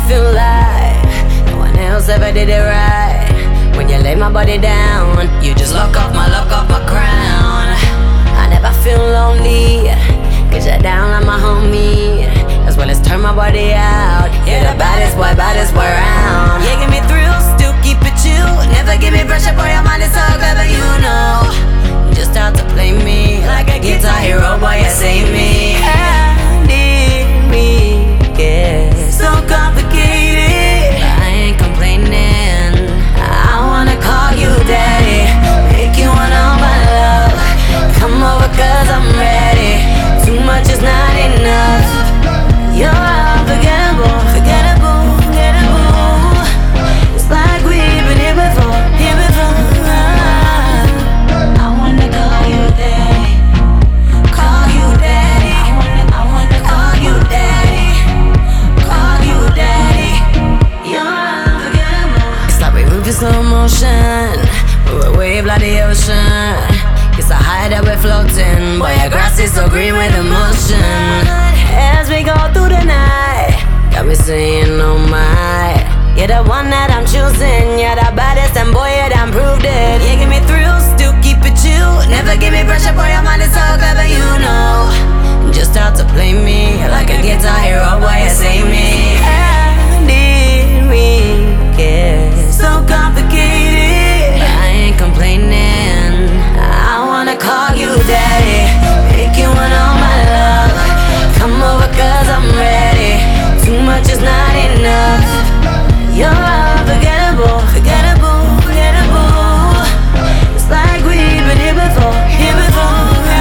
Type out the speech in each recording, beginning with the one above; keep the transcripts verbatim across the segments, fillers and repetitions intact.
feel like no one else ever did it right. When you lay my body down, you just lock off my, lock off my crown. I never feel lonely, cause you're down like my homie, as well as turn my body out. You're the baddest boy, baddest boy around. You give me thrills, still keep it chill. Never give me pressure, boy, your mind is so clever, you know. Just out to play me like a guitar hero, boy, you save me. I need me, yeah. So complicated, I ain't complaining. I wanna call you daddy, make you want all my love. Come over cause I'm ready, too much is not enough. You're unforgettable, forgettable, forgettable. It's like we've been here before, here before. I wanna call you daddy, call you daddy. I wanna, I wanna call you daddy, call you daddy. You're unforgettable. It's like we move in slow motion, we're a wave like the ocean. It's a high that we're floating, boy, your grass is so green with emotion. As we go through the night, got me saying, oh my, you're the one that I'm choosing. You're the baddest and boy, you done proved it. You give me thrills, still keep it chill. Never give me pressure, boy, your mind is so clever, you know. Just out to play me like a guitar hero, boy, you save me. I need me, yeah. So complicated, but I ain't complaining. I wanna call you daddy, make you want all my love. Come over cause I'm ready, too much is not enough. You're unforgettable, forgettable, forgettable. It's like we've been here before, here before.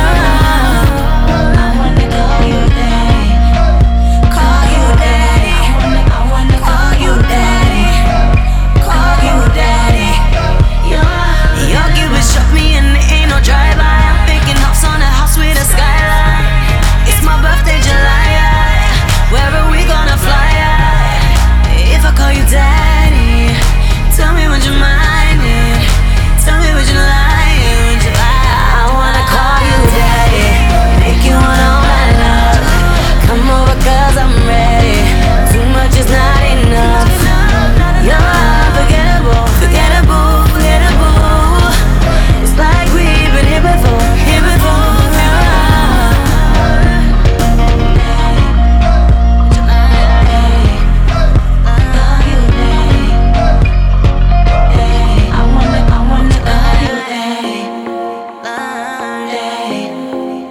I wanna call you daddy, call you daddy. I wanna, I wanna call you daddy, call you daddy. You're, your Cupid shot me and there ain't no drive-by. I'm picking house on a house with a skyline. It's my birthday, July. Where are we gonna fly? If I call you daddy, tell me would you mind it? Tell me would you lie? Would you lie? I wanna call you daddy, make you want all my love. Come over cause I'm ready, too much is not enough. You're unforgettable, forgettable, forgettable. It's like we've been here before, here before.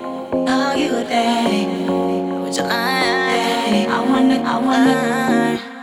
I wanna, I wanna.